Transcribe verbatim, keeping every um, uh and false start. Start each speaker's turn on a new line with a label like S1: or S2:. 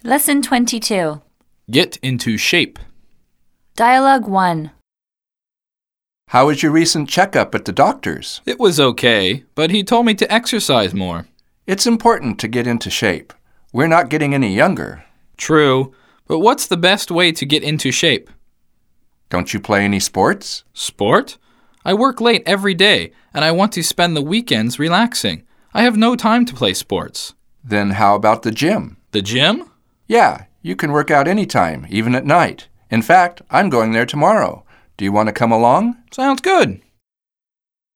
S1: Lesson twenty-two.
S2: Get into shape.
S1: Dialogue one.
S3: How was your recent checkup at the doctor's?
S2: It was okay, but he told me to exercise more.
S3: It's important to get into shape. We're not getting any younger.
S2: True, but what's the best way to get into shape?
S3: Don't you play any sports?
S2: Sport? I work late every day, and I want to spend the weekends relaxing. I have no time to play sports.
S3: Then how about the gym?
S2: The gym?
S3: Yeah, you can work out anytime, even at night. In fact, I'm going there tomorrow. Do you want to come along?
S2: Sounds good.